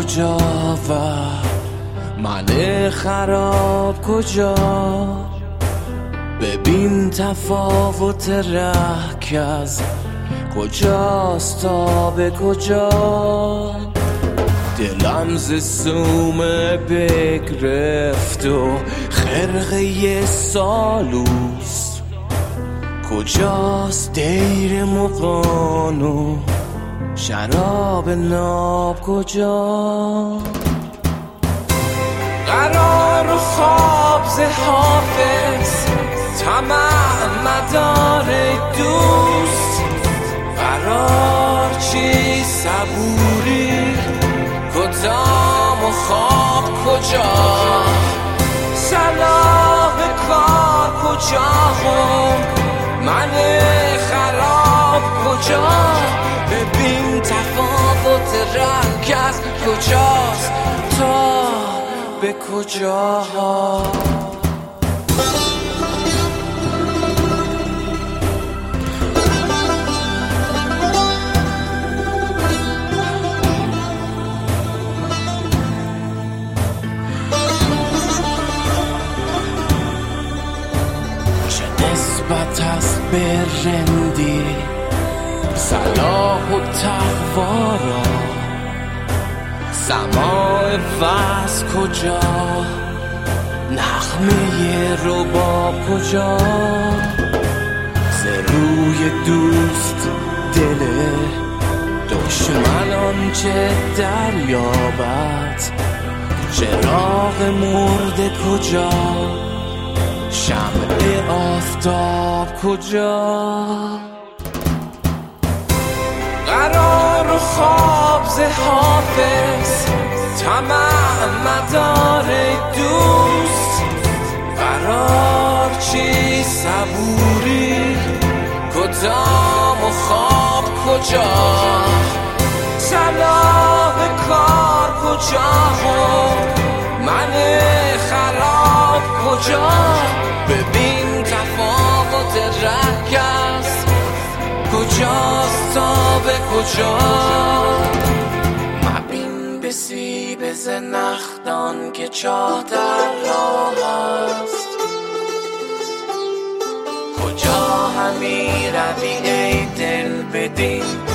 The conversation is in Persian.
کجا و من خراب کجا؟ ببین تفاوت رهکز کجاست تا به کجا. دلم ز سومه بگرفت و خرقه سالوس. کجاست دیر مغان و شراب ناب کجا؟ قرار و خواب ز حافظ طمع مدار دوست. قرار چی صبوری کدام و خواب کجا؟ صلاح کار کجا هم من خراب کجا؟ ببین تفاوت رهکز کجاست تا به کجا. چه نسبت است به رندی صلاح و تقوا را؟ سماع وز کجا؟ نغمه رباب کجا؟ ز روی دوست دل دشمنان چه دریابد؟ چراغ مرده کجا؟ شمع آفتاب کجا؟ قرار و خواب ز حافظ طمع مدار دوست. قرار چی صبوری کدام و خواب کجا؟ صلاح کار کجا هم من خراب کجا؟ ببین تفاوت رهکز کجاست تا به کجا؟ مبین به سیب زنخدان که چاه در راه است. کجا همی روی ای دل بدین